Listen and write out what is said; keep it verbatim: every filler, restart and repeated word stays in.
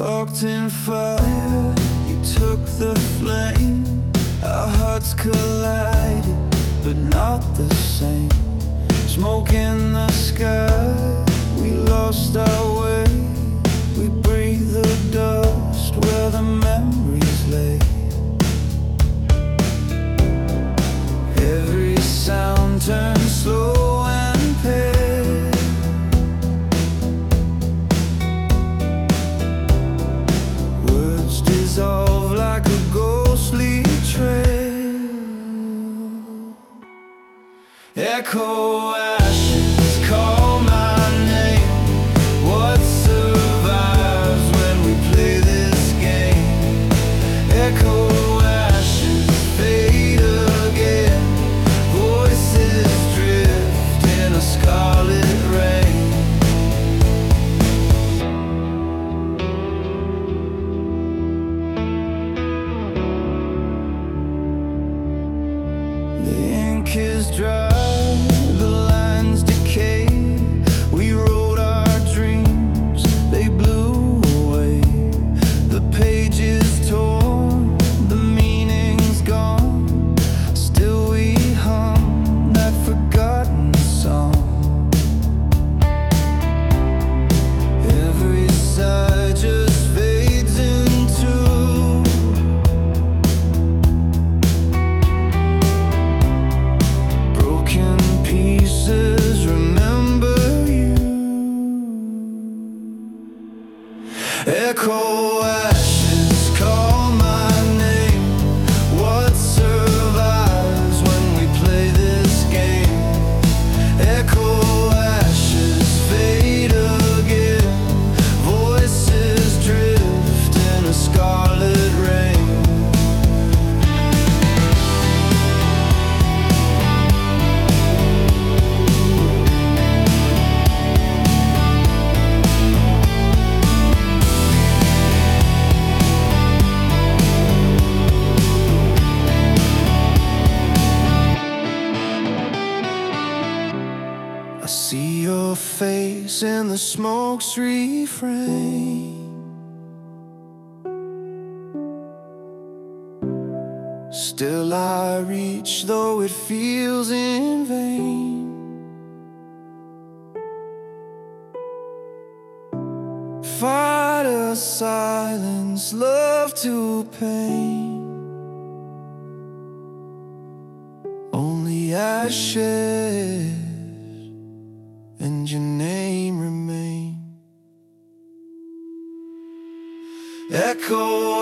Locked in fire, you took the flame. Our hearts collided, but not the same. Smoke in the sky, we lost our way. We breathe the dust where the memories lay. Every sound turns slow and pale. Words dissolve like a ghostly trail. Echo ashes call my name. What survives when we play this game? Echo ashes fade again. Voices drift in a scarlet rain. The ink is dry, the lines decay. We wrote our dreams, they blew away. The pages torn, the meaning's gone. Still we hum that forgotten song. Every side just fades into broken pieces. Remember you. Echo ashes call my name. What survives when we play this game? Echo ashes fade again. Voices drift in a scarlet rain. I see your face in the smoke's refrain. Still I reach, though it feels in vain. Fight a silence, love to pain. Only ashes and your name remain. Echo